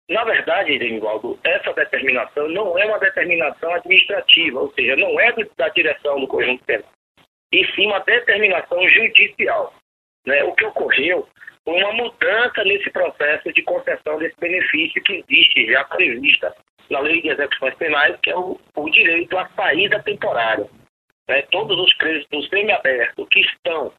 Na verdade, Denivaldo, essa determinação não é uma determinação administrativa, ou seja, não é da direção do conjunto penal, e sim uma determinação judicial. Né? O que ocorreu foi uma mudança nesse processo de concessão desse benefício que existe já prevista na Lei de Execuções Penais, que é o direito à saída temporária. Né? Todos os presos do semiaberto que estão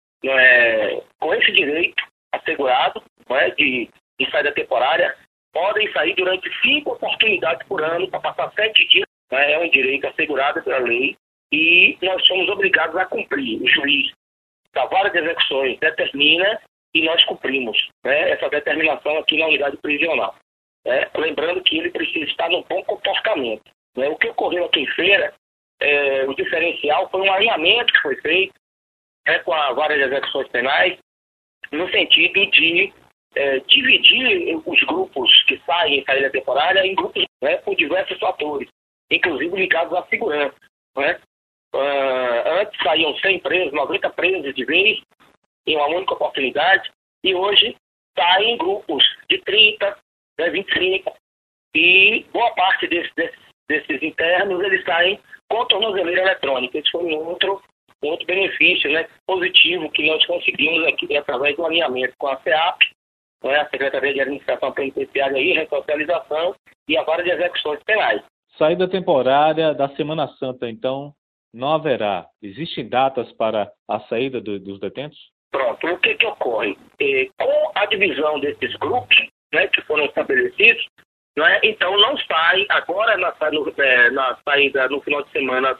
com esse direito assegurado de saída temporária podem sair durante 5 oportunidades por ano para passar 7 dias. Né? É um direito assegurado pela lei e nós somos obrigados a cumprir. O juiz da vara de execuções determina e nós cumprimos, né, essa determinação aqui na unidade prisional. Né? Lembrando que ele precisa estar num bom comportamento. Né? O que ocorreu aqui em Feira, o diferencial foi um alinhamento que foi feito com a vara de execuções penais, no sentido de dividir os grupos que saem em saída temporária em grupos, né, por diversos fatores, inclusive ligados à segurança. Né? Antes saíam 100 presos, 90 presos de vez, em uma única oportunidade, e hoje saem em grupos de 30, 25, e boa parte desses internos, eles saem com tornozeleira eletrônica. Esse foi um outro benefício, né, positivo que nós conseguimos aqui através do alinhamento com a SEAP, né, a Secretaria de Administração Penitenciária e Ressocialização, e a Vara de Execuções Penais. Saída temporária da Semana Santa, então, não haverá. Existem datas para a saída dos detentos? Pronto, o que ocorre? Com a divisão desses grupos, né, que foram estabelecidos, né, então não sai, agora na saída no final de semana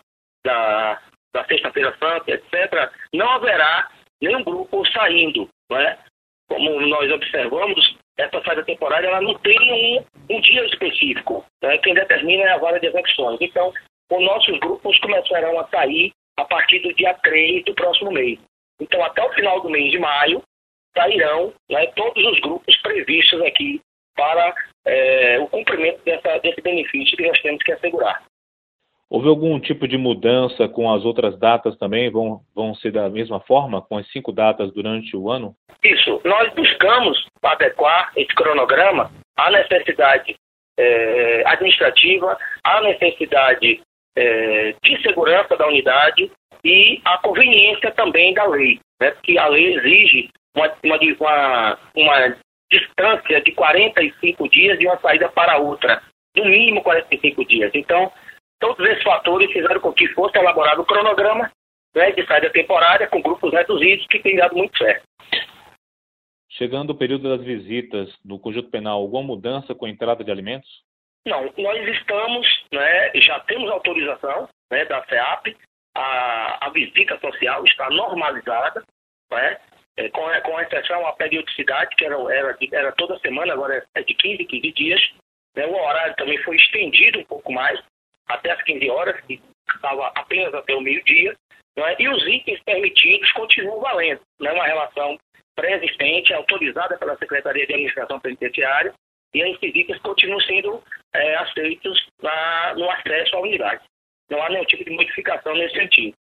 da Sexta-feira Santa, etc., não haverá nenhum grupo saindo. Né? Como nós observamos, essa saída temporária ela não tem um dia específico. Né? Quem determina é a vara de execuções. Então, os nossos grupos começarão a sair a partir do dia 3 do próximo mês. Então, até o final do mês de maio, sairão, né, todos os grupos previstos aqui para o cumprimento desse benefício que nós temos que assegurar. Houve algum tipo de mudança com as outras datas também? Vão ser da mesma forma, com as 5 datas durante o ano? Isso. Nós buscamos adequar esse cronograma à necessidade administrativa, à necessidade de segurança da unidade e à conveniência também da lei, né? Porque a lei exige uma distância de 45 dias de uma saída para outra, no mínimo 45 dias. Então, todos esses fatores fizeram com que fosse elaborado o cronograma, né, de saída temporária com grupos reduzidos, que tem dado muito certo. Chegando o período das visitas no Conjunto Penal, alguma mudança com a entrada de alimentos? Não, nós estamos, né, já temos autorização, né, da FEAP, a visita social está normalizada, né, com exceção à periodicidade, que era toda semana, agora é de 15 dias. Né, o horário também foi estendido um pouco mais, até as 15 horas, que estava apenas até o meio-dia, né, e os itens permitidos continuam valendo. Né, uma relação pré-existente, autorizada pela Secretaria de Administração Penitenciária, e esses itens continuam sendo aceitos no acesso à unidade. Não há nenhum tipo de modificação nesse sentido.